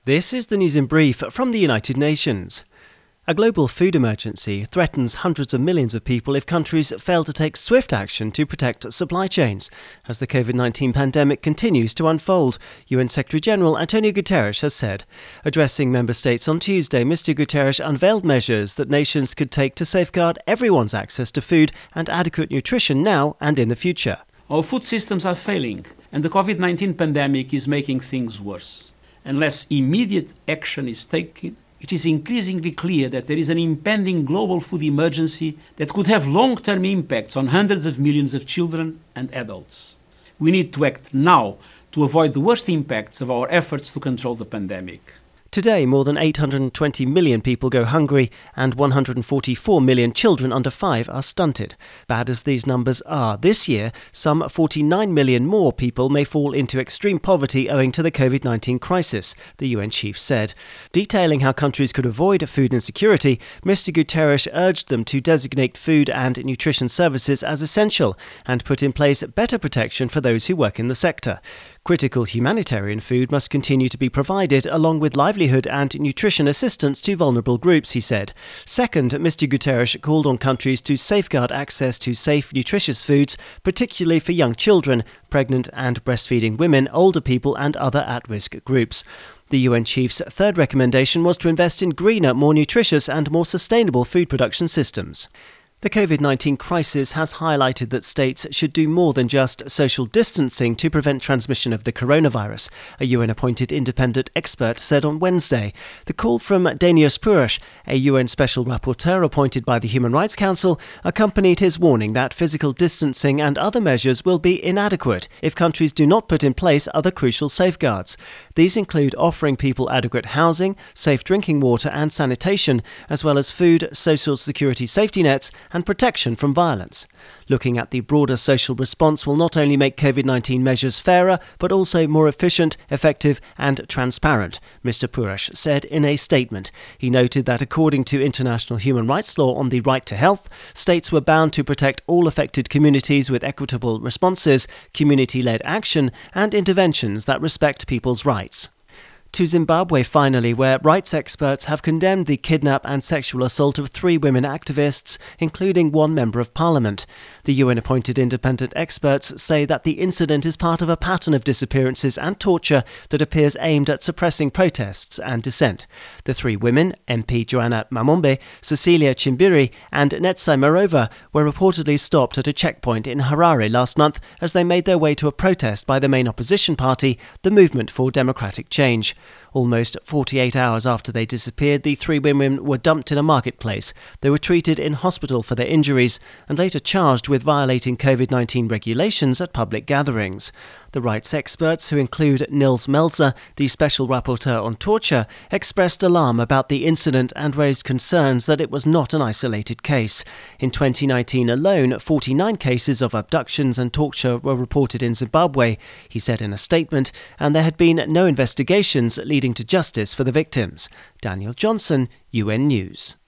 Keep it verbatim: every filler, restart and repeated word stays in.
This is the news in brief from the United Nations. A global food emergency threatens hundreds of millions of people if countries fail to take swift action to protect supply chains. As the covid nineteen pandemic continues to unfold, U N Secretary-General Antonio Guterres has said. Addressing member states on Tuesday, Mister Guterres unveiled measures that nations could take to safeguard everyone's access to food and adequate nutrition now and in the future. Our food systems are failing, and the covid nineteen pandemic is making things worse. Unless immediate action is taken, it is increasingly clear that there is an impending global food emergency that could have long-term impacts on hundreds of millions of children and adults. We need to act now to avoid the worst impacts of our efforts to control the pandemic. Today, more than eight hundred twenty million people go hungry and one hundred forty-four million children under five are stunted. Bad as these numbers are, this year, some forty-nine million more people may fall into extreme poverty owing to the covid nineteen crisis, the U N chief said. Detailing how countries could avoid food insecurity, Mister Guterres urged them to designate food and nutrition services as essential and put in place better protection for those who work in the sector. Critical humanitarian food must continue to be provided along with livelihood and nutrition assistance to vulnerable groups, he said. Second, Mister Guterres called on countries to safeguard access to safe, nutritious foods, particularly for young children, pregnant and breastfeeding women, older people and other at-risk groups. The U N chief's third recommendation was to invest in greener, more nutritious and more sustainable food production systems. The covid nineteen crisis has highlighted that states should do more than just social distancing to prevent transmission of the coronavirus, a U N-appointed independent expert said on Wednesday. The call from Danius Purush, a U N special rapporteur appointed by the Human Rights Council, accompanied his warning that physical distancing and other measures will be inadequate if countries do not put in place other crucial safeguards. These include offering people adequate housing, safe drinking water and sanitation, as well as food, social security safety nets, and protection from violence. Looking at the broader social response will not only make covid nineteen measures fairer, but also more efficient, effective and transparent, Mister Purush said in a statement. He noted that according to international human rights law on the right to health, states were bound to protect all affected communities with equitable responses, community-led action and interventions that respect people's rights. To Zimbabwe finally, where rights experts have condemned the kidnap and sexual assault of three women activists, including one member of parliament. The U N-appointed independent experts say that the incident is part of a pattern of disappearances and torture that appears aimed at suppressing protests and dissent. The three women, M P Joanna Mamombe, Cecilia Chimbiri and Netsai Marova, were reportedly stopped at a checkpoint in Harare last month as they made their way to a protest by the main opposition party, the Movement for Democratic Change. Almost forty-eight hours after they disappeared, the three women were dumped in a marketplace. They were treated in hospital for their injuries and later charged with violating covid nineteen regulations at public gatherings. The rights experts, who include Nils Melzer, the special rapporteur on torture, expressed alarm about the incident and raised concerns that it was not an isolated case. In twenty nineteen alone, forty-nine cases of abductions and torture were reported in Zimbabwe, he said in a statement, and there had been no investigations leading to justice for the victims. Daniel Johnson, U N News.